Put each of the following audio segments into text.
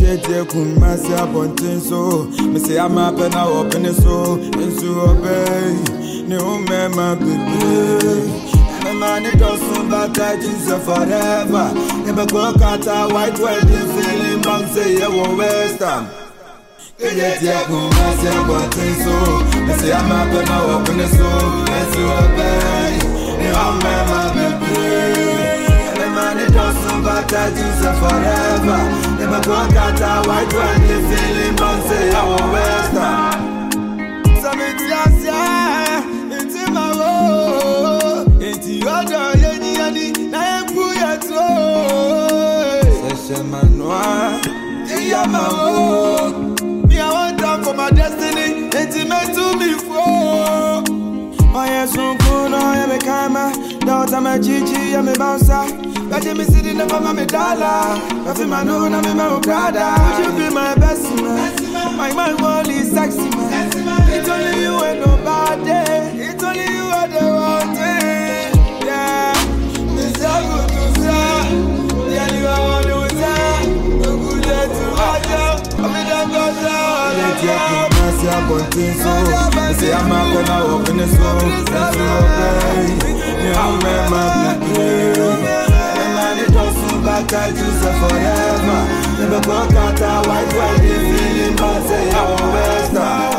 Kete kumasi apontin so. Me say I'm up and I open it so. Into obey. Ni umema baby. And man it doesn't but I choose you forever. Never go kata white wedding feeling bang say you won't waste time. Kete kumasi apontin so. Me say I'm up and I open it so. Into obey. Ni umema baby. It doesn't matter, choose you forever. Never go kata white when you feeling bang say I won't waste time. Some it's it's in my road. It's your door, yani, na empuya to. Session man noir, yeah my road. Me I want time for my destiny. It's meant to be for. My yes on kuno, ya me kama. Daughter me Gigi, ya me bouncer. But you me sitting up on my dollar. I feel my no, na me my brother. You be my best man. My mind only sexy man. It's only you and nobody. It's only you and the one thing. Yeah, it's so good to say. Yeah, you are one who say. No good day to watch out. I mean, I'm going down. Let you put myself on things so. They say I'm not gonna open the soul. That's okay. Yeah, I'm my baby. But I choose you forever. Never go kata white when you feeling bad say I won't waste time.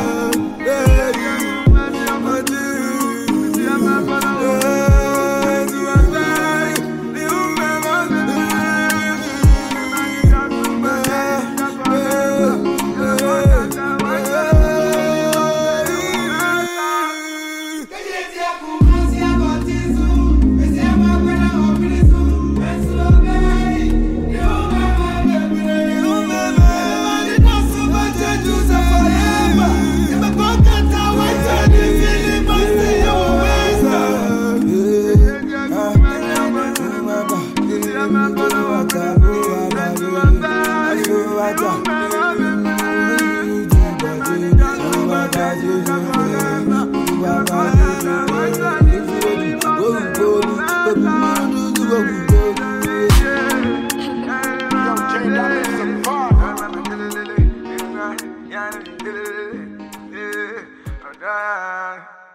Yeah.